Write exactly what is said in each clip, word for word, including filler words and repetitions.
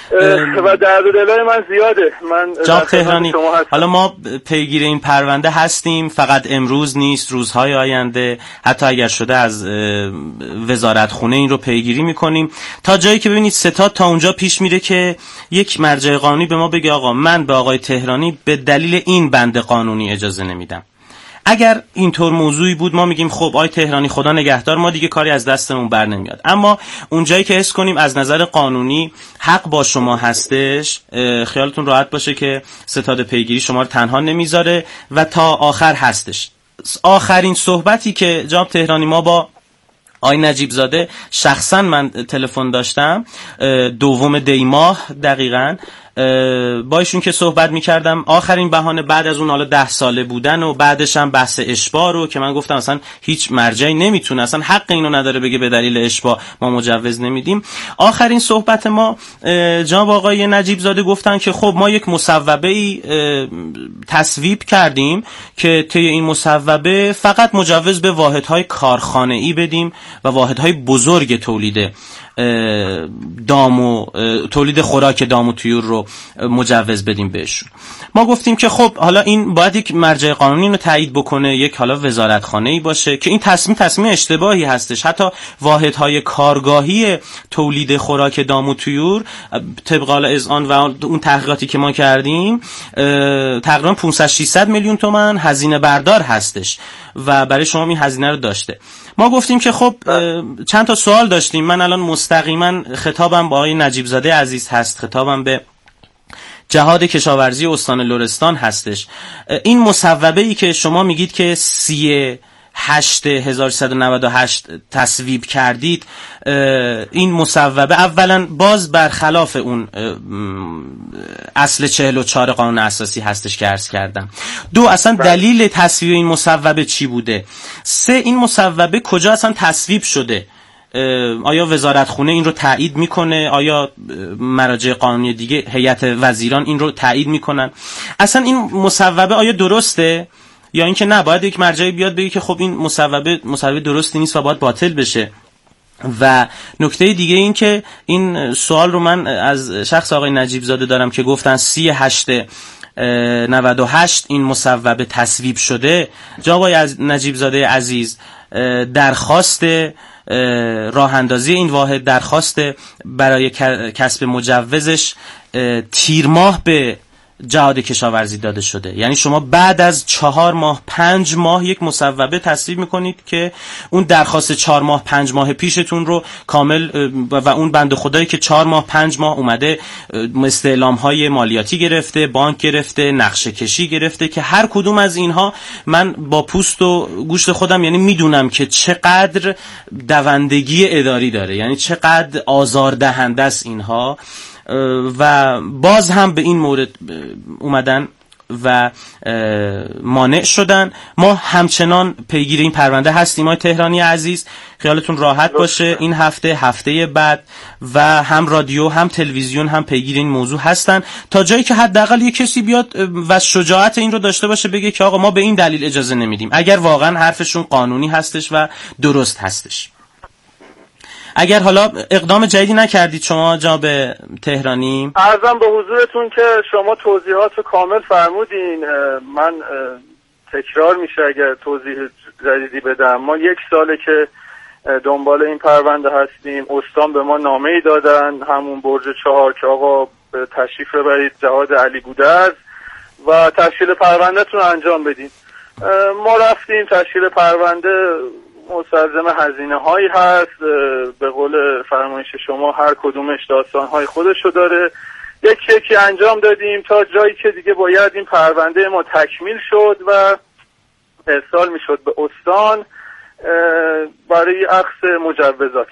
و درد و دلای من زیاده. من جناب تهرانی، حالا ما پیگیر این پرونده هستیم، فقط امروز نیست، روزهای آینده حتی اگر شده از وزارت خونه این رو پیگیری میکنیم تا جایی که ببینید ستاد تا اونجا پیش میره که یک مرجع قانونی به ما بگه آقا من به آقای تهرانی به دلیل این بند قانونی اجازه نمیدم. اگر اینطور موضوعی بود ما میگیم خب آی تهرانی خدا نگهدار، ما دیگه کاری از دستمون بر نمیاد. اما اونجایی که حس کنیم از نظر قانونی حق با شما هستش، خیالتون راحت باشه که ستاد پیگیری شما رو تنها نمیذاره و تا آخر هستش. آخرین صحبتی که جناب تهرانی ما با آی نجیب زاده شخصا من تلفن داشتم دوم دی ماه دقیقاً با ایشون که صحبت میکردم، آخرین بهانه بعد از اون حالا ده ساله بودن و بعدش هم بحث اشباع رو که من گفتم اصلا هیچ مرجعی نمیتونه، اصلا حق اینو نداره بگه به دلیل اشباع ما مجوز نمیدیم. آخرین صحبت ما جناب آقای نجیب زاده گفتن که خب ما یک مصوبه ای تصویب کردیم که طی این مصوبه فقط مجوز به واحدهای کارخانه‌ای بدیم و واحدهای بزرگ تولید دام و تولید خوراک دام و طیور رو مجوز بدیم بهشون. ما گفتیم که خب حالا این باید یک مرجع قانونی رو تایید بکنه، یک حالا وزارتخانه‌ای باشه که این تصمیم تصمیم اشتباهی هستش. حتی واحدهای کارگاهی تولید خوراک دام و طیور طبق اذعان و اون تحقیقاتی که ما کردیم تقریبا پانصد ششصد میلیون تومان هزینه بردار هستش و برای شما این هزینه رو داشته. ما گفتیم که خب چند تا سوال داشتیم. من الان مستقیما خطابم با آقای نجیب زاده عزیز هست، خطابم به جهاد کشاورزی استان لرستان هستش. این مصوبه ای که شما میگید که سی هشت هزار و سیصد و نود و هشت تصویب کردید، این مصوبه اولا باز برخلاف اون اصل چهل و چهار قانون اساسی هستش که عرض کردم. دو، اصلا دلیل تصویب این مصوبه چی بوده؟ سه، این مصوبه کجا اصلا تصویب شده؟ آیا وزارت خونه این رو تایید میکنه؟ آیا مراجع قانونی دیگه هیئت وزیران این رو تایید میکنن؟ اصلا این مصوبه آیا درسته یا اینکه نه باید یک مرجعی بیاد بگه که خب این مصوبه مصوبه درستی نیست و باید باطل بشه؟ و نکته دیگه این که این سوال رو من از شخص آقای نجیب زاده دارم که گفتن سی هشت نود و هشت این مصوبه تصویب شده. جناب آقای نجیب زاده عزیز، درخواست راه اندازی این واحد، درخواست برای کسب مجوزش تیر ماه به جهاد کشاورزی داده شده. یعنی شما بعد از چهار ماه پنج ماه یک مصوبه تصویب میکنید که اون درخواست چهار ماه پنج ماه پیشتون رو کامل و اون بنده خدایی که چهار ماه پنج ماه اومده استعلام های مالیاتی گرفته، بانک گرفته، نقشه کشی گرفته که هر کدوم از اینها من با پوست و گوشت خودم یعنی میدونم که چقدر دوندگی اداری داره، یعنی چقدر آزاردهنده است اینها. و باز هم به این مورد اومدن و مانع شدن. ما همچنان پیگیر این پرونده هستیم. آقای تهرانی عزیز خیالتون راحت باشه، این هفته هفته بعد و هم رادیو هم تلویزیون هم پیگیر این موضوع هستن تا جایی که حداقل یک کسی بیاد و شجاعت این رو داشته باشه بگه که آقا ما به این دلیل اجازه نمیدیم، اگر واقعا حرفشون قانونی هستش و درست هستش. اگر حالا اقدام جدیدی نکردید شما جناب تهرانی؟ عرضم به حضورتون که شما توضیحات رو کامل فرمودین. من تکرار میشه اگر توضیح جدیدی بدم. ما یک ساله که دنبال این پرونده هستیم. استان به ما نامه‌ای دادن، همون برج چهار، که آقا تشریف ببرید جهاد علی گودرز و تشکیل پروندهتون انجام بدین. ما رفتیم. تشکیل پرونده مستلزم هزینه هایی هست، به قول فرمایش شما هر کدومش داستان های خودشو داره. یکی یکی انجام دادیم تا جایی که دیگه باید این پرونده ما تکمیل شد و ارسال میشد به استان برای اخذ مجوزات.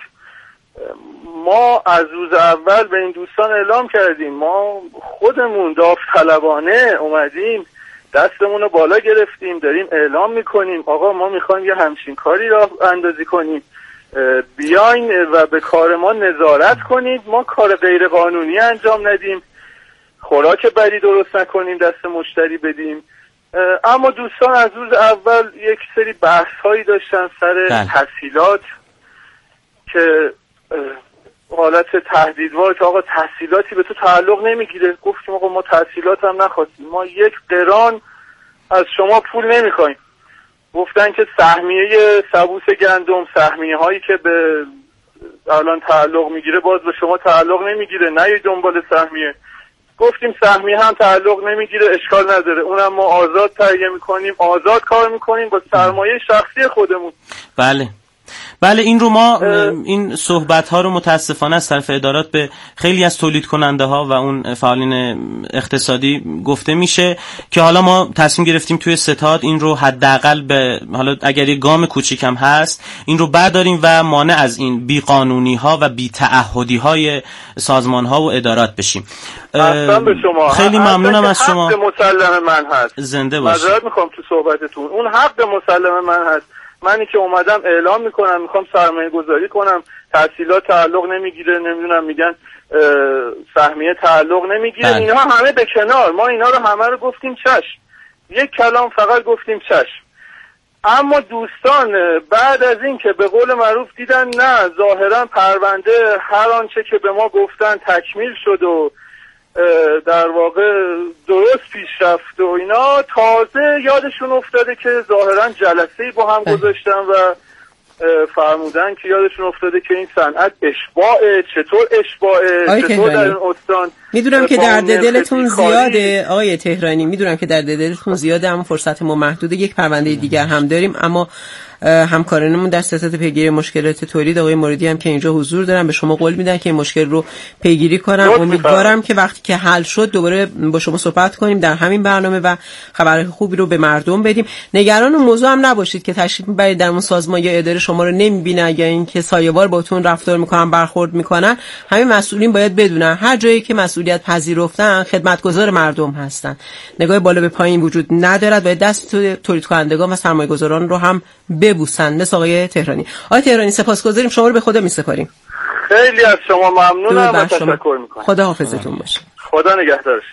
ما از روز اول به این دوستان اعلام کردیم، ما خودمون داوطلبانه اومدیم دستمون رو بالا گرفتیم، داریم اعلام میکنیم آقا ما میخوایم یه همچین کاری را اندازی کنیم، بیاین و به کار ما نظارت کنید، ما کار غیر قانونی انجام ندیم، خوراک بدی درست نکنیم، دست مشتری بدیم. اما دوستان از روز اول یک سری بحث هایی داشتن سر تسهیلات که حالت تهدیدوار که آقا تحصیلاتی به تو تعلق نمیگیره. گفتیم آقا ما تحصیلات هم نخواستیم، ما یک قران از شما پول نمیخوایم. گفتن که سهمیه سبوس گندم، سهمیه هایی که به الان تعلق میگیره باز به شما تعلق نمیگیره، نه دنبال سهمیه. گفتیم سهمیه هم تعلق نمیگیره، اشکال نداره، اونم ما آزاد تهیه میکنیم، آزاد کار میکنیم با سرمایه شخصی خودمون. بله بله این رو ما این صحبت ها رو متاسفانه از طرف ادارات به خیلی از تولید کننده ها و اون فعالین اقتصادی گفته میشه که حالا ما تصمیم گرفتیم توی ستاد این رو حداقل به حالا اگر یه گام کوچیکم هست این رو برداریم و مانع از این بیقانونی ها و بی تعهدی های سازمان ها و ادارات بشیم. اصلا به شما خیلی ممنونم از شما. حق مسلم من هست، زنده باشید. معذرت میخوام تو صحبتتون، اون حق مسلم من هست. منی که اومدم اعلام میکنم میخوام سرمایه گذاری کنم، تحصیلات تعلق نمیگیره، نمیدونم میگن سهمیه تعلق نمیگیره، بله. اینها همه به کنار، ما اینا رو همه رو گفتیم چشم، یک کلام فقط گفتیم چشم. اما دوستان بعد از این که به قول معروف دیدن نه ظاهرا پرونده هر آنچه که به ما گفتن تکمیل شد و در واقع درست پیش رفت و اینا، تازه یادشون افتاده که ظاهرا جلسه‌ای با هم گذاشتن و فرمودن که یادشون افتاده که این صنعت اشباعه. چطور اشباعه؟ چطور در این استان؟ میدونم که درد دلتون زیاده آقای تهرانی، میدونم که درد دلتون زیاده، اما فرصت ما محدوده. یک پرونده دیگر هم داریم، اما همکارانمون در ستاد پیگیری مشکلات تولید آقای موردی هم که اینجا حضور دارن به شما قول میدن که این مشکل رو پیگیری کنن. امیدوارم که وقتی که حل شد دوباره با شما صحبت کنیم در همین برنامه و خبرهای خوبی رو به مردم بدیم. نگران اون موضوع هم نباشید که تشریف میبرید در اون سازمان یا اداره شما رو نمیبینن یا اینکه سایه‌وار باهاتون رفتار میکنن، برخورد میکنن. همین مسئولین باید بدونن هر جایی که مسئولیت پذیرفتن خدمتگزار مردم هستن، نگاه بالا به پایین وجود ندارد، باید دست تولید کنندگان و سرمایه‌گذاران رو هم ببوسن مثل آقای تهرانی. آقای تهرانی سپاسگزاریم، شما رو به خدا میسپاریم. خیلی از شما ممنونم و تشکر میکنم. خدا حافظتون باشه. خدا نگهدارش.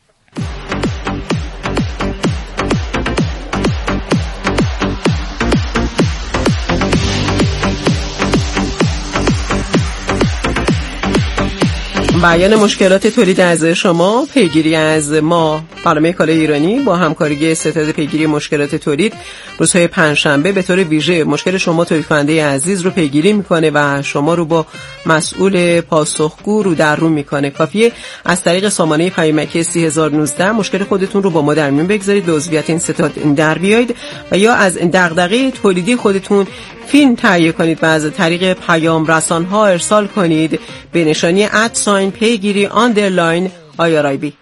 بیان مشکلات تولید از شما، پیگیری از ما، برنامه کالای ایرانی با همکاری ستاد پیگیری مشکلات تولید روزهای پنجشنبه به طور ویژه مشکل شما تولید کننده عزیز رو پیگیری میکنه و شما رو با مسئول پاسخگو رو در رو میکنه. کافیه از طریق سامانه پیامکی سه هزار و نوزده مشکل خودتون رو با ما در میون بگذارید، به عضویت این ستاد در بیایید و یا از دغدغه تولیدی خودتون فیلم تهیه کنید و از طریق پیام رسان‌ها ارسال کنید به نشانی ادساین پیگیری آندرلاین آی آر آی بی.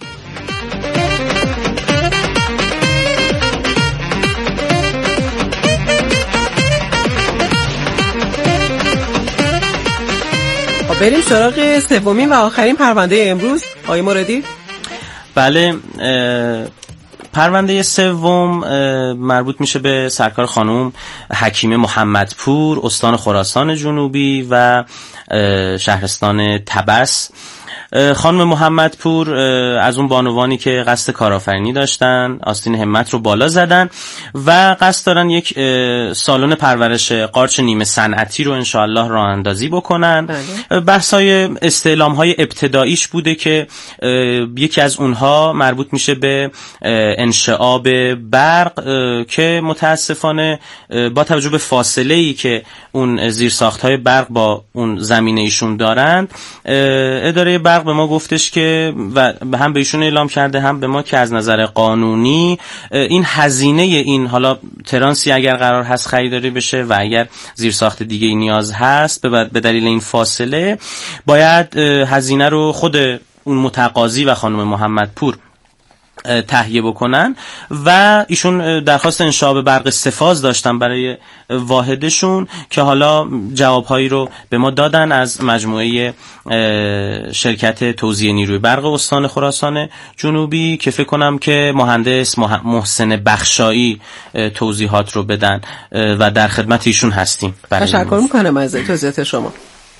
بریم سراغ سومین و آخرین پرونده امروز. آقای موردی؟ بله، پرونده سوم مربوط میشه به سرکار خانم حکیمه محمدپور، استان خراسان جنوبی و شهرستان طبس. خانم محمدپور از اون بانوانی که قصد کارآفرینی داشتن، آستین همت رو بالا زدن و قصد دارن یک سالن پرورش قارچ نیمه صنعتی رو انشاءالله راه اندازی بکنن. بله. بحثای استعلام‌های ابتداییش بوده که یکی از اونها مربوط میشه به انشعاب برق که متاسفانه با توجه به فاصله‌ای که اون زیرساخت‌های برق با اون زمینه ایشون دارند، اداره برق به ما گفتش که و هم به ایشون اعلام کرده هم به ما که از نظر قانونی این هزینه این حالا ترانسی اگر قرار هست خریداری بشه و اگر زیرساخت دیگه ای نیاز هست به دلیل این فاصله باید هزینه رو خود اون متقاضی و خانم محمدپور تهیه بکنن و ایشون درخواست انشعاب برق سفاز داشتن برای واحدشون که حالا جوابهایی رو به ما دادن از مجموعه شرکت توزیع نیروی برق استان خراسان جنوبی که فکر کنم که مهندس محسن بخشایی توضیحات رو بدن و در خدمت ایشون هستیم. تشکر میکنم از توضیحات شما.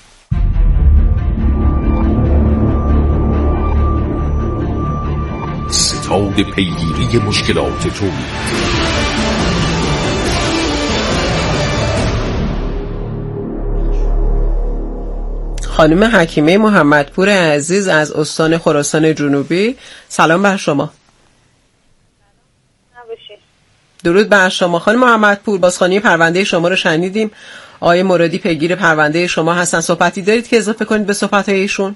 ستاد پیگیری مشکلات تولید. خانم حکیمه محمدپور عزیز از استان خراسان جنوبی. سلام بر شما. درود بر شما خانم محمدپور. بازخوانی پرونده شما رو شنیدیم. آقای مرادی پیگیر پرونده شما هستن. صحبتی دارید که اضافه کنید به صحبت‌های ایشون؟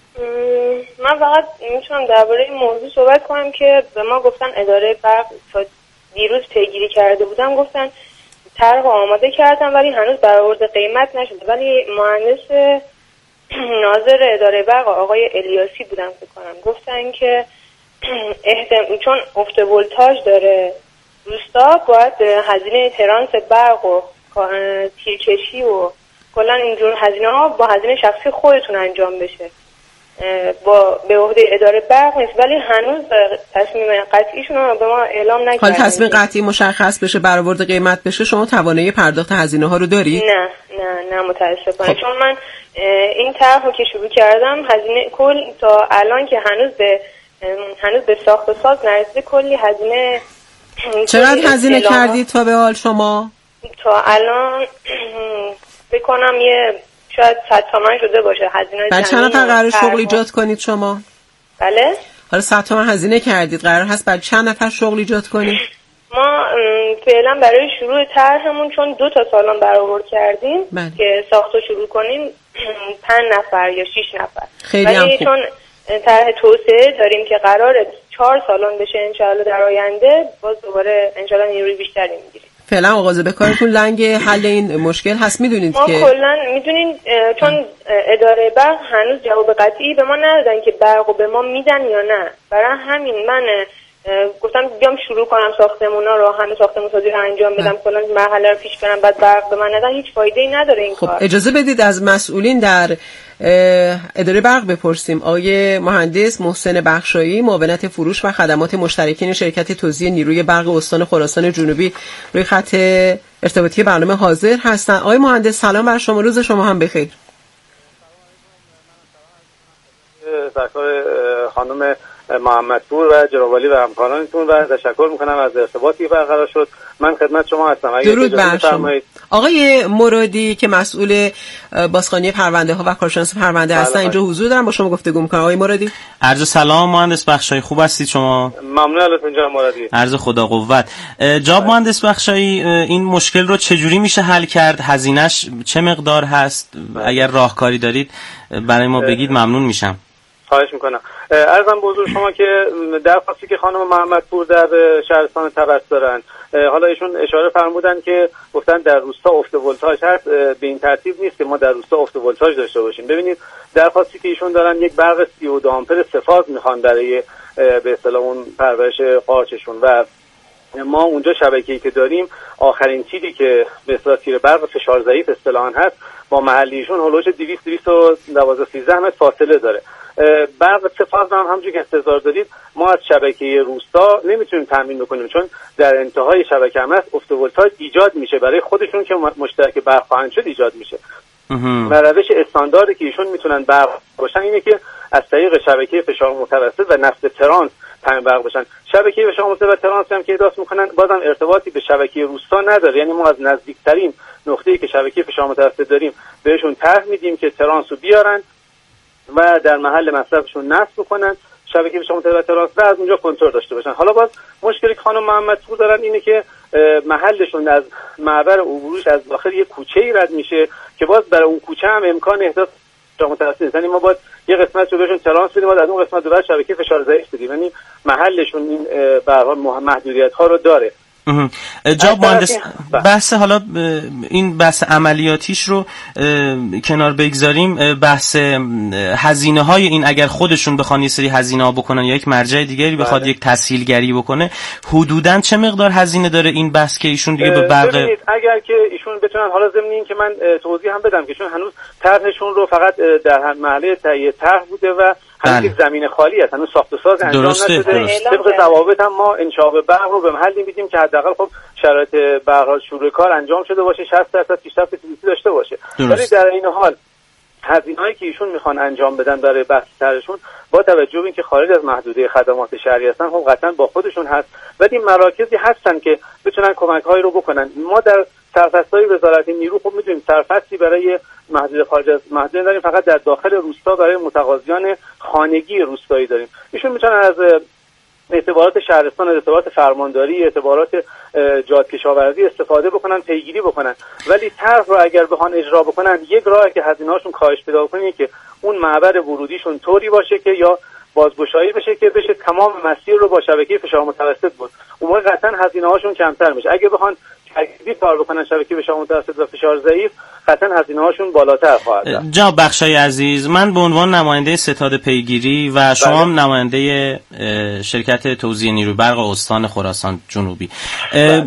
من فقط میتونم درباره این موضوع صحبت کنم که به ما گفتن اداره برق تا دیروز پیگیری کرده بودن، گفتن طرح آماده کردن ولی هنوز برآورد قیمت نشده. ولی مهندس ناظر اداره برق آقای الیاسی بودن فکر کنم، گفتن که احتم... چون افت ولتاژ داره روستا، باید هزینه ترانس برق و تیرکشی و کلا اینجور هزینه ها با هزینه شخصی خودتون انجام بشه، با به عهده اداره برق نیست. ولی هنوز تصمیم قطعیشون رو به ما اعلام نکردن. حالا تصمیم قطعی مشخص بشه، برآورد قیمت بشه، شما توانایی پرداخت هزینه ها رو دارید؟ نه نه نه متاسفانه. چون من این طرح رو که شروع کردم هزینه کل تا الان که هنوز به هنوز به ساخت و ساز نرسیده کلی هزینه. چقدر هزینه کردید تا به حال شما؟ تا الان بکنم یه شاید صد تومن شده باشه هزینه. بعد چند نفر قرار شغل ایجاد کنید شما؟ بله. حالا صد تومن هزینه کردید، قرار هست بعد چند نفر شغل ایجاد کنید؟ ما فعلا برای شروع طرحمون چون دو تا سالن برآورد کردیم بله. که ساختو شروع کنیم پنج نفر یا شش نفر. خیلی ولی چون طرح توسعه داریم که قراره چهار سالن بشه انشالله در آینده، باز دوباره انشالله نیروی بیشتری میگیریم. فعلا آغاز به کارتون لنگ حل این مشکل هست. میدونید ما که ما کلا میدونید چون اداره برق هنوز جواب قطعی به ما ندادن که برقو به ما میدن یا نه، برای همین من گفتم بیام شروع کنم ساختمونا رو، همه ساختمون سازی رو انجام بدم، کلا مرحله رو پیش برم، بعد برق به من ندن، هیچ فایده‌ای نداره این خب کار. اجازه بدید از مسئولین در اداره برق بپرسیم. آقای مهندس محسن بخشایی، معاونت فروش و خدمات مشترکین شرکت توزیع نیروی برق استان خراسان جنوبی، روی خط ارتباطی برنامه حاضر هستن. آقای مهندس سلام بر شما، روز شما هم بخیر. سرکار خانم محمدپور و جنابعالی و همکارانتون و تشکر میکنم از ارتباطی برقرار شد. من خدمت شما هستم. درود بر شما. آقای مرادی که مسئول بازخوانی پرونده ها و کارشناس پرونده هستن اینجا حضور دارن، با شما گفتگو میکنم. آقای مرادی عرض سلام مهندس بخشایی، خوب هستید شما؟ ممنون ازتون جناب مرادی. عرض خدا قوت. جناب مهندس بخشایی، این مشکل رو چجوری میشه حل کرد؟ هزینه‌اش چه مقدار هست؟ اگر راهکاری دارید برای ما بگید ممنون میشم. خواهش میکنم. عرضم به حضور شما که درخواستی که خانم محمدپور در شهرستان طبس دارن، حالا ایشون اشاره فرمودن که گفتن در روستا افت ولتاژ هست، به این ترتیب نیست که ما در روستا افت ولتاژ داشته باشیم. ببینید درخواستی که ایشون دارن یک برق سی و دو آمپر سه‌فاز میخوان برای به اصطلاح اون پرورش قارچشون و ما اونجا شبکه‌ای که داریم آخرین تیری که به اصطلاح تیر برق فشار ضعیف اصطلاحاً هست با محلیشون هولوش دویست دویست و دوازده سیزده متر فاصله داره. برق سه‌فاز هم همونجوری که انتظار دارید ما از شبکه روستا نمیتونیم تامین بکنیم، چون در انتهای شبکه هم هست افت ولتاژ ایجاد میشه برای خودشون که مشترک برق خواهند شد ایجاد میشه. و روش استانداردی که ایشون میتونن برق باشن اینه که از طریق شبکه فشار متوسط و نصب ترانس تامین برق باشن. شبکه فشار متوسط و ترانس هم که ادعا میکنن بازم ارتباطی به شبکه روستا نداره، یعنی ما از نزدیکترین نقطه‌ای که شبکه فشار متوسط داریم بهشون طرح میدیم که ترانس رو بیارن و در محل مصرفشون نصب کنن شبکه فشار متوسط و ترانس و از اونجا کنترل داشته باشن. حالا باز مشکلی که خانم محمدپور دارن اینه که محلشون از معبر عبوروش از داخل یک کوچه‌ای رد میشه که باز برای اون کوچه هم امکان احداث فشار متوسط نیست، یعنی ما باید یه قسمت رو بهشون ترانس بدیم و از اون قسمت رو شبکه فشار ضعیف بدیم، یعنی محلشون این به هر حال محدودیت‌ها رو داره. جناب مهندس بحث حالا این بحث عملیاتیش رو کنار بگذاریم، بحث هزینه های این اگر خودشون بخوان یه سری هزینه ها بکنن یا یک مرجع دیگری بخواد یک تسهیلگری بکنه حدوداً چه مقدار هزینه داره این بحث که ایشون دیگه به برق ببینید اگر که ایشون بتونن حالا ضمن این که من توضیح هم بدم که چون هنوز طرحشون رو فقط در مرحله تهیه طرح بوده و هنوز یک زمین خالی است، هنوز ساخت و ساز انجام نشده. طبق ضوابط هم ما انشاء برق رو به محلی میدیم که حداقل خب شرایط برق شروع کار انجام شده باشه، شصت درصد پیشرفت فیزیکی داشته باشه. ولی در این حال هزینه‌هایی که ایشون میخوان انجام بدن برای بحث طرحشون با توجه به اینکه خارج از محدوده خدمات شهری هستن خب قطعا با خودشون هست، ولی مراکزی هستن که بتونن کمک‌هایی رو بکنن. ما در سرفصل‌های وزارت نیرو خب می‌دونیم سرفصلی برای محدوده خارج از محدوده داریم، فقط در داخل روستا برای متقاضیان خانگی روستایی داریم. ایشون میتونن از اعتبارات شهرستان، اعتبارات فرمانداری، اعتبارات جهات کشاورزی استفاده بکنن، پیگیری بکنن، ولی طرح رو اگر بخوان اجرا بکنن یک راه که هزینه‌هاشون کاهش پیدا کنه که اون معبر ورودیشون طوری باشه که یا بازگشایی بشه که بشه تمام مسیر رو با شبکه فشار متوسط بود. اون موقع قطعا هزینه‌هاشون کمتر میشه. اگه بخوان ترکیبی کار بکنن شبکه فشار متوسط و فشار ضعیف قطعا هزینه‌هاشون بالاتر خواهد رفت. جناب بخشایی عزیز، من به عنوان نماینده ستاد پیگیری و شما هم نماینده شرکت توزیع نیروی برق استان خراسان جنوبی، بله.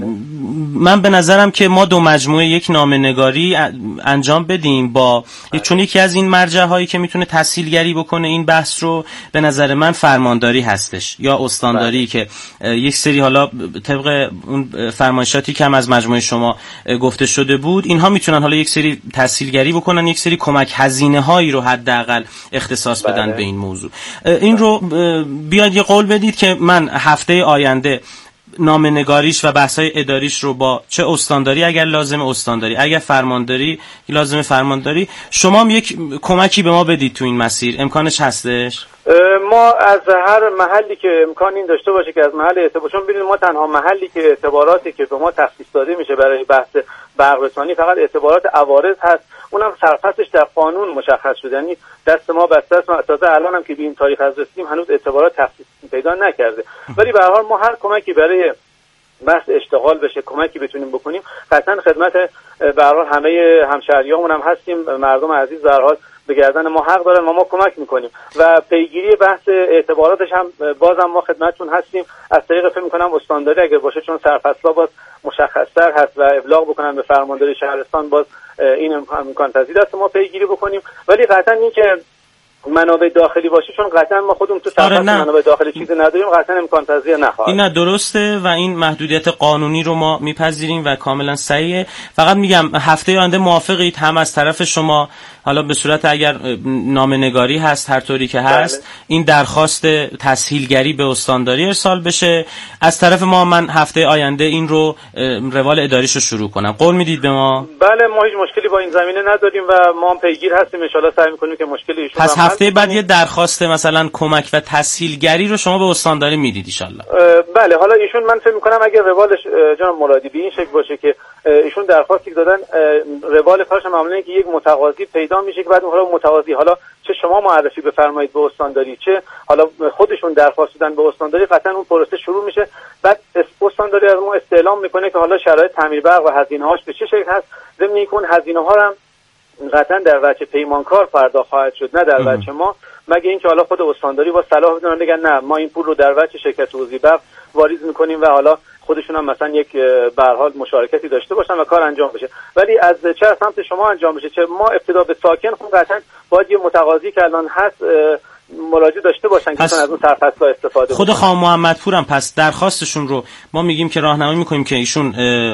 من به نظرم که ما دو مجموعه یک نامه‌نگاری انجام بدیم با بله. چون یکی از این مرجع‌هایی که میتونه تسهیلگری بکنه این بحث رو به نظر من فرمانداری هستش یا استانداری بله. که یک سری حالا طبق اون فرمایشاتی که هم از مجموعه شما گفته شده بود اینها میتونن حالا یک سری تسهیلگری بکنن، یک سری کمک هزینه هایی رو حداقل اختصاص بله. بدن به این موضوع. این رو بیاد یه قول بدید که من هفته آینده نامه‌نگاریش و بحث‌های اداریش رو با چه استانداری اگر لازم استانداری، اگر فرمانداری لازم فرمانداری، شما هم یک کمکی به ما بدید تو این مسیر. امکانش هستش؟ ما از هر محلی که امکان این داشته باشه که از محل اعتبار، چون ببینید ما تنها محلی که اعتباراتی که به ما تخصیص داده میشه برای بحث برق‌رسانی فقط اعتبارات عوارض هست، اونم سرفصلش در قانون مشخص شده، یعنی دست ما بسته است. تازه الان هم که به این تاریخ از رسیدیم هنوز اعتبارات تخصیص پیدا نکرده، ولی به هر حال ما هر کمکی برای بحث اشتغال بشه، کمکی بتونیم بکنیم، قطعا خدمت به هر حال همه همشهریامون هم هستیم. مردم عزیز به هر حال به گردن ما حق دارن و ما کمک میکنیم و پیگیری بحث اعتباراتش هم بازم ما خدمتتون هستیم از طریق فکر میکنم استانداری اگر باشه، چون سرفصلا باز مشخص‌تر هست و ابلاغ بکنن به فرمانداری شهرستان، باز این امکان پذیر است ما پیگیری بکنیم. ولی قطعا این که منابع داخلی باشه، چون قطعا ما خودمون تو سرفصل منابع داخلی چیزی نداریم، قطعا امکان پذیر نخواهد. این نه درسته و این محدودیت قانونی رو ما میپذیریم و کاملا صحیحه. فقط میگم هفته آینده موافقید هم از طرف شما حالا به صورت اگر نامه‌نگاری هست هر طوری که هست بله. این درخواست تسهیلگری به استانداری ارسال بشه، از طرف ما من هفته آینده این رو روال اداریش رو شروع کنم. قول میدید به ما؟ بله ما هیچ مشکلی با این زمینه نداریم و ما هم پیگیر هستیم، ان شاءالله سعی می‌کنیم که مشکلی ایشون پس هفته بعد یه درخواست مثلا کمک و تسهیلگری رو شما به استانداری میدید ان شاءالله. بله حالا ایشون من فکر می‌کنم اگر روالش جناب مرادی به این شکل باشه که ایشون درخواستی دادن، روال کارش معمولا که یک متقاضی پیدا میشه که بعد حالا متقاضی حالا چه شما معرفی بفرمایید به استانداری، چه حالا خودشون درخواست دادن به استانداری، قطعا اون پروسه شروع میشه. بعد استانداری از ما استعلام میکنه که حالا شرایط تعمیر برق و هزینه‌هاش به چه شکل هست، ضمن اینکه اون هزینه‌ها هم قطعا در وجه پیمانکار پرداخت خواهد شد نه در وجه ما، مگه اینکه حالا خود استانداری با صلاح بدونن بگن نه ما این پول رو در وجه شرکت توزیع برق واریز میکنیم و حالا خودشون هم مثلا یک به هر حال مشارکتی داشته باشن و کار انجام بشه. ولی از چه از سمت شما انجام بشه، چه ما ابتدا به ساکن خب قطعا باید یه متقاضی که الان هست مراجعه داشته باشن که از اون سرفصل استفاده خود خانم محمدپور هم پس درخواستشون رو ما میگیم که راهنمایی میکنیم که ایشون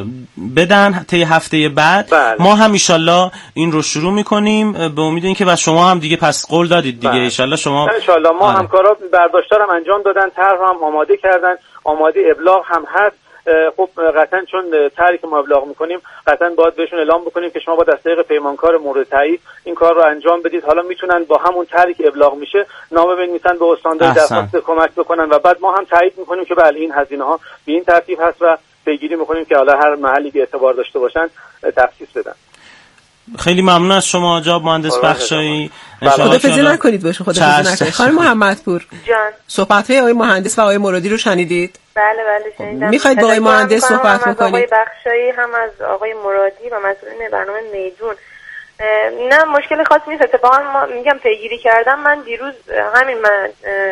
بدن طی هفته بعد بله. ما هم ان شاءالله این رو شروع میکنیم به امید اینکه و شما هم دیگه پس قول دادید دیگه ان شاءالله شما ان شاءالله ما همکارا برداشتار هم انجام دادن، طرح هم آماده کردن، آماده ابلاغ هم هست. خب قطعا چون طرحی که ما ابلاغ میکنیم قطعا باید بهشون اعلام بکنیم که شما باید از طریق پیمانکار مورد تایید این کار رو انجام بدید. حالا میتونن با همون طرحی که ابلاغ میشه نامه بنویسن به استانداری درخواست کمک بکنن و بعد ما هم تایید میکنیم که بله این هزینه ها به این ترتیب هست و پیگیری میکنیم که حالا هر محلی که اعتبار داشته باشن تخصیص بدن. خیلی ممنون از شما جناب مهندس بخشایی. خدافظی نکنید باشه، خدافظی نکنید. خانم محمدپور جان صحبت‌های آقای مهندس و آقای مرادی رو شنیدید؟ بله بله شنیدم. میخواید با آقای مهندس صحبت بکنید؟ آقای بخشایی هم از آقای مرادی و مسئولین برنامه میدون. نه مشکل خاصی نیست، اتفاقا ما میگم پیگیری کردم. من دیروز همین من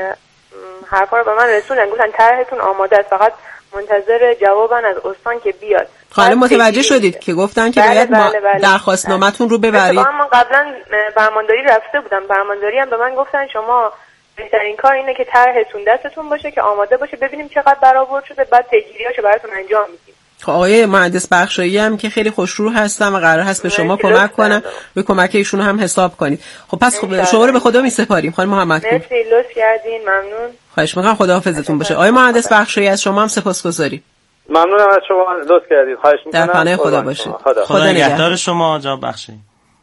حرفا رو به من رسوندن، گفتن طرحتون آماده است، فقط منتظر جوابن از استان که بیاد. حالا متوجه شدید که گفتن که بله باید بله بله بله. درخواستنامه‌تون رو ببرید. من قبلا فرمانداری رفته بودم، فرمانداری هم به من گفتن شما بهترین کار اینه که طرحتون دستتون باشه که آماده باشه، ببینیم چقدر برآورد شده، بعد پیگیریاشو براتون انجام میدیم. آقای مهندس بخشایی هم که خیلی خوشرو هستن و قرار هست به شما کمک کنن، به کمک ایشون هم حساب کنید. خب پس خب شما رو به خدا میسپاریم خانم محمدپور. مرسی، لطف کردین، ممنون. خواهش می‌کنم، خداحافظتون باشه. آقای مهندس بخشایی از شما هم سپاسگزاریم. ممنونم از شما، لطف کردید. خواهش می‌کنم. در پناه خدا باشید. خدا, خدا نگهدار شما جناب بخشایی.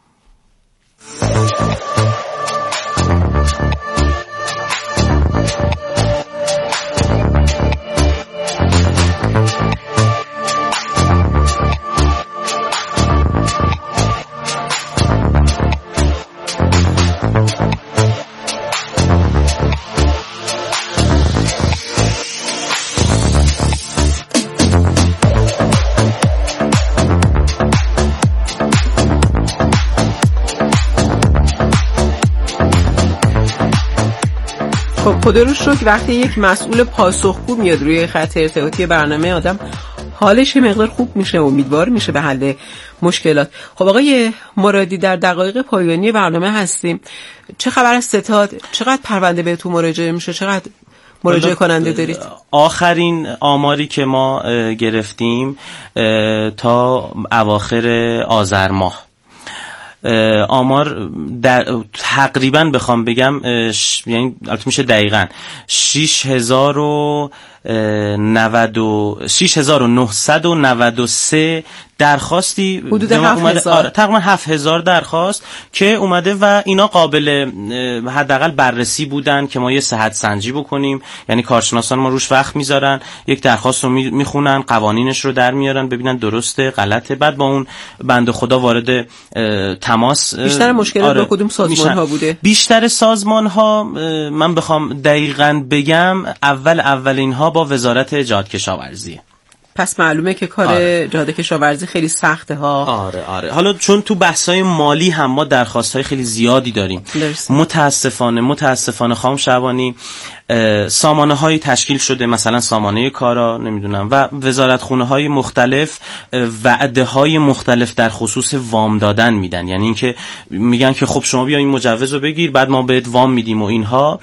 خب خدا رو شکر وقتی یک مسئول پاسخگو میاد روی خط ارتباطی برنامه، آدم حالش مقدار خوب میشه، امیدوار میشه به حل مشکلات. خب آقای مرادی، در دقایق پایانی برنامه هستیم. چه خبر از ستاد؟ چقدر پرونده بهتون مراجعه میشه؟ چقدر مراجعه کننده دارید؟ آخرین آماری که ما گرفتیم تا اواخر آذر ماه، آمار در تقریبا بخوام بگم یعنی البته میشه دقیقاً شش هزار و نهصد و نود و سه درخواستی حدود هفت آره تقریبا هفت هزار درخواست که اومده و اینا قابل حداقل بررسی بودن که ما یه صحت سنجی بکنیم، یعنی کارشناسان ما روش وقت میذارن، یک درخواست رو میخونن، قوانینش رو در میارن، ببینن درسته غلطه، بعد با اون بنده خدا وارد تماس. بیشتر مشکلات آره با کدوم سازمان ها بوده؟ بیشتر سازمان ها من بخوام دقیقاً بگم اول اول اینها با وزارت جهاد کشاورزی. پس معلومه که کار آره. جهاد کشاورزی خیلی سخته ها. آره آره حالا چون تو بحث‌های مالی هم ما درخواست‌های خیلی زیادی داریم. درست. متاسفانه متاسفانه خانم شعبانی سامانه های تشکیل شده، مثلا سامانه کارا نمیدونم و وزارتخونه های مختلف وعده های مختلف در خصوص وام دادن میدن، یعنی اینکه میگن که خب شما بیا این مجوز رو بگیر بعد ما بهت وام میدیم و اینها.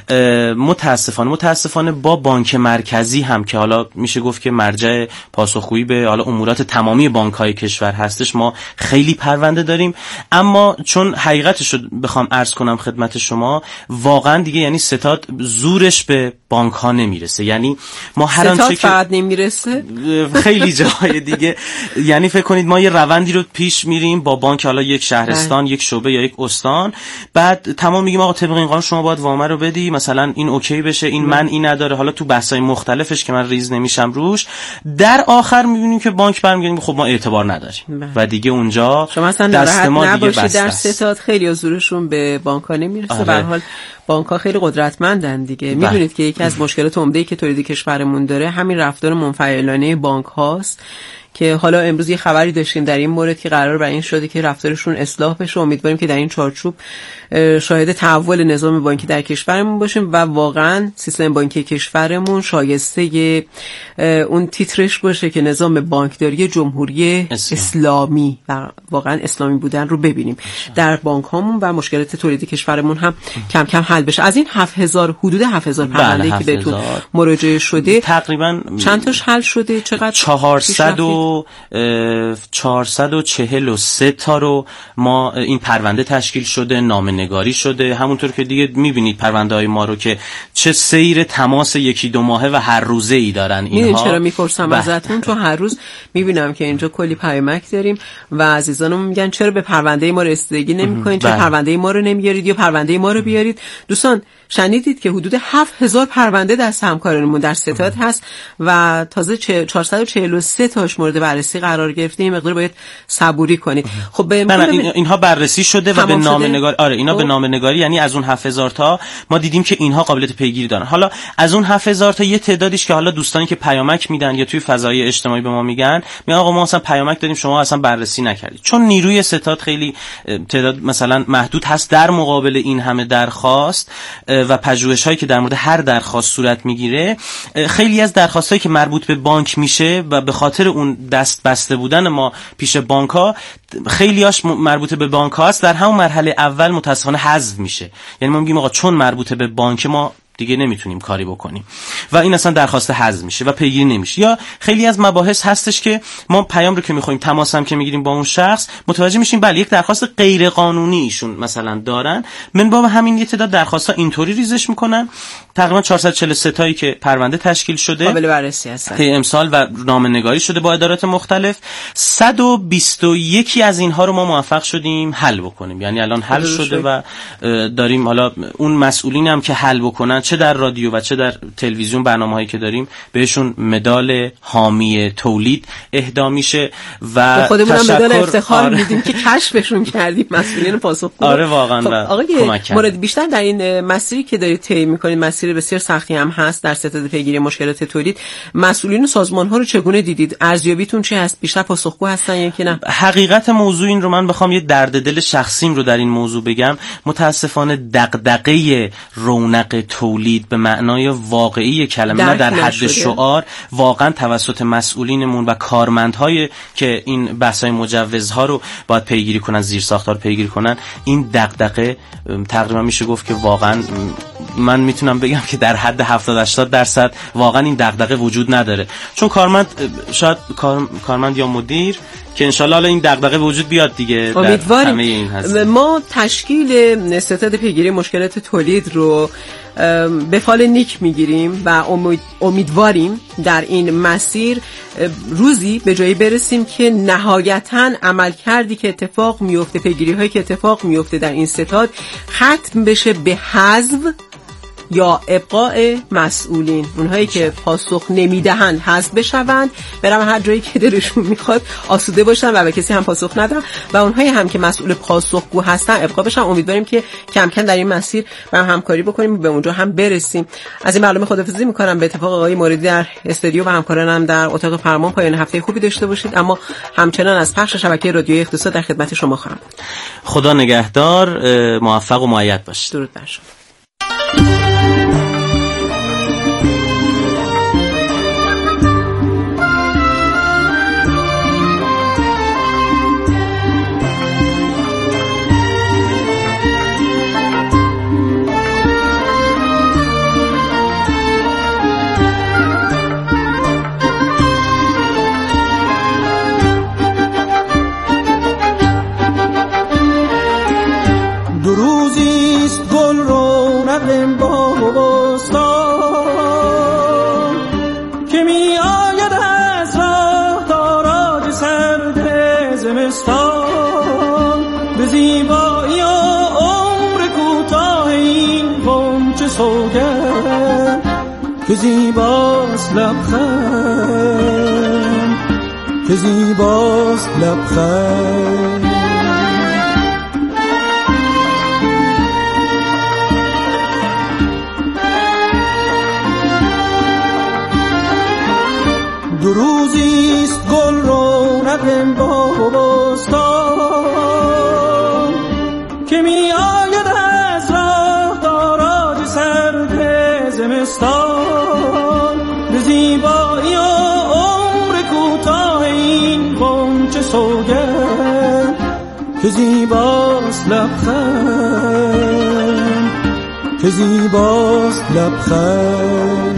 متاسفانه متاسفانه با بانک مرکزی هم که حالا میشه گفت که مرجع پاسخگویی به حالا امورات تمامی بانک های کشور هستش، ما خیلی پرونده داریم، اما چون حقیقتش رو بخوام عرض کنم خدمت شما، واقعا دیگه یعنی ستاد زورش به بانک ها نمیرسه، یعنی ما هر آنچه که فقط نمیرسه خیلی جاهای دیگه، یعنی فکر کنید ما یه روندی رو پیش میریم با بانک، حالا یک شهرستان، یک شعبه یا یک استان، بعد تمام میگیم آقا طبق این قانون شما باید وامه رو بدی، مثلا این اوکی بشه، این من این نداره، حالا تو بحث‌های مختلفش که من ریز نمیشم روش، در آخر میبینیم که بانک برمیگردیم خب ما اعتبار نداریم بله. و دیگه اونجا شما اصلا دست ما دیگه بسته است. در ستاد خیلی زورشون به بانک ها نمیرسه. آره. به هر حال بانک ها خیلی قدرتمندن دیگه. میدونید که یکی از مشکلات عمده‌ای که تولید کشورمون داره همین رفتار منفعلانه بانک هاست که حالا امروز یه خبری داشتیم در این مورد که قرار بر این شده که رفتارشون اصلاح بشه. امیدواریم که در این چارچوب شاهد تحول نظام بانکی در کشورمون باشیم و واقعا سیستم بانکی کشورمون شایسته اون تیترش باشه که نظام بانکداری جمهوری اسلام. اسلامی و واقعا اسلامی بودن رو ببینیم در بانک هامون و مشکلات تولید کشورمون هم کم کم حل بشه. از این هفت هزار حدود هفت هزار پرونده‌ای که بهتون مراجعه شده تقریبا چند تاش حل شده؟ چقدر؟ چهارصد و چهارصد و چهل و سه تا رو ما این پرونده تشکیل شده، نامه نگاری شده، همونطور که دیگه میبینید پرونده های ما رو که چه سیر تماس یکی دو ماهه و هر روزه ای دارن اینها. میدونی چرا میپرسم ازتون؟ چون هر روز میبینم که اینجا کلی پیامک داریم و عزیزانم میگن چرا به پرونده ما رسیدگی نمیکنید، چرا پرونده ما رو نمیارید یا پرونده ما رو بیارید. دوستان شنیدید که حدود هفت هزار پرونده دست همکارانمون در ستاد هست و تازه چهارصد و چهل و سه تاش مورد بررسی قرار گرفته. این مقدار باید صبوری کنید. خب به نه نه این اینها بررسی شده و به نامه‌نگاری آره اینا خب. به نامه‌نگاری یعنی از اون هفت هزار تا ما دیدیم که اینها قابلیت پیگیری دارن. حالا از اون هفت هزار تا یه تعدادیش که حالا دوستانی که پیامک میدن یا توی فضای اجتماعی به ما میگن میگن آقا ما اصلا پیامک دادیم شما اصلا بررسی نکردید، چون نیروی ستاد خیلی تعداد مثلا محدود هست در مقابل این همه درخواست و پژوهش‌هایی که در مورد هر درخواست صورت میگیره. خیلی از درخواستایی که مربوط به بانک میشه و به خاطر اون دست بسته بودن ما پیش بانک‌ها خیلیاش مربوط به بانک هاست، در همون مرحله اول متاسفانه حذف میشه. یعنی ما میگیم آقا چون مربوط به بانک ما دیگه نمیتونیم کاری بکنیم و این اصلا درخواست حذف میشه و پیگیری نمیشه. یا خیلی از مباحث هستش که ما پیام رو که میخوایم، تماس هم که میگیریم با اون شخص، متوجه میشیم بله یک درخواست غیر قانونی ایشون مثلا دارن، من با همین یه تعداد درخواست‌ها اینطوری ریزش میکنن. تقریبا چهارصد و چهل و سه تایی که پرونده تشکیل شده، قابل بررسی هستن، طی امسال و نامه‌نگاری شده با ادارات مختلف. صد و بیست و یک از اینها رو ما موفق شدیم حل بکنیم، یعنی الان حل شده و داریم حالا اون مسئولین هم که حل بکنن، چه در رادیو و چه در تلویزیون برنامه‌هایی که داریم، بهشون مدال حامی تولید اهدا میشه و خودمون هم مدال افتخار آره. میدیم که کشفشون کردیم مسئولین پاسخگو. آره واقعا. خب آقای مورد بیشتر در این مسیری که دارید طی می‌کنید، مسیر بسیار سختی هم هست در ستاد پیگیری مشکلات تولید، مسئولین و سازمان‌ها رو چگونه دیدید؟ ارزیابیتون چه هست؟ بیشتر پاسخگو هستن یا که نه؟ حقیقت موضوع این رو من بخوام یه درد دل شخصیم رو در این موضوع بگم، متاسفانه دغدغه رونق تولید به معنای واقعی کلمه، نه در حد شعار، واقعا توسط مسئولینمون و کارمندهای که این بحث‌های مجوزها رو باید پیگیری کنن، زیر ساختار پیگیری کنن، این دغدغه تقریبا میشه گفت که واقعا من میتونم بگم که در حد هفتاد هشتاد درصد واقعا این دغدغه وجود نداره. چون کارمند شاید کار... کارمند یا مدیر که انشالله حالا این دغدغه وجود بیاد دیگه، امیدواریم. این هست. ما تشکیل ستاد پیگیری مشکلات تولید رو به فال نیک میگیریم و امید... امیدواریم در این مسیر روزی به جایی برسیم که نهایتاً عمل کردی که اتفاق میفته، پیگیری هایی که اتفاق میفته در این ستاد ختم بشه به حذف یا ابقاء مسئولین. اونهایی که پاسخ نمیدهند حذف بشوند، برن هر جایی که دلشون میخواد آسوده باشن و به کسی هم پاسخ ندن، و اونهایی هم که مسئول پاسخگو هستن ابقا بشن. امیدواریم که کم کم در این مسیر با هم همکاری بکنیم، به اونجا هم برسیم. از این معلومه خداحافظی میکنم. به اتفاق آقای موردی در استودیو و همکارانم در اتاق فرمان پایان هفته خوبی داشته باشید. اما همچنان از پخش شبکه رادیویی اقتصاد در خدمت شما خواهم بود. خدا نگهدار، موفق و مؤید باشید. درود بر شما. که زیباست لبخند، که زیباست لبخند. دو روزیست گل رونق باغ و بستان، که می آید از راه داراج سرد زمستان. به زیبایی و عمر کوتاه این غنچه سوگند، که زیباست لبخند، که زیباست لبخند.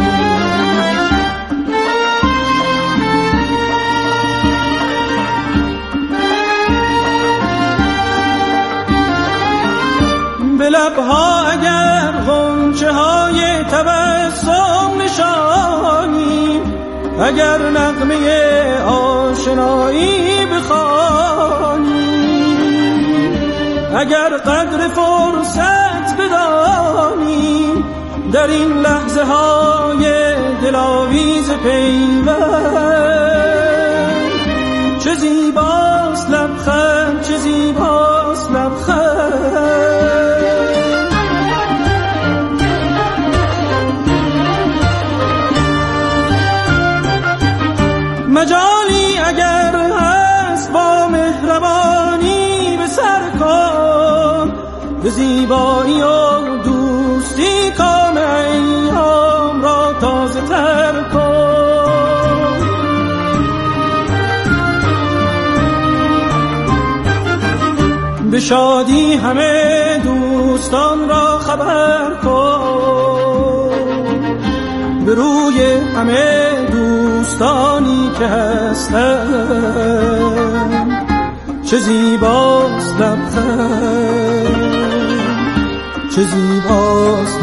به لبها اگر غنچه های تبسم نشانی، اگر نغمه آشنایی بخوانی، اگر قدر فرصت بدانی، در این لحظه های دلاویز پیوند. چه زیباست لبخند، چه زیباست لبخند. مجالی اگر هست با مهربانی به سر کن، به زیبایی و دوستی کام ایام را تازه تر کن. به شادی همه دوستان را خبر کن، به روی همه دوستانی که هستن. چه زیباست لبخند، چه زیباست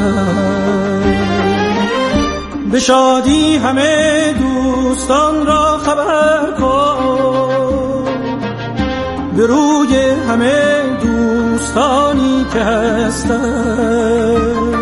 لبخند. به شادی همه دوستان را خبر کن، به روی همه دوستانی که هستن.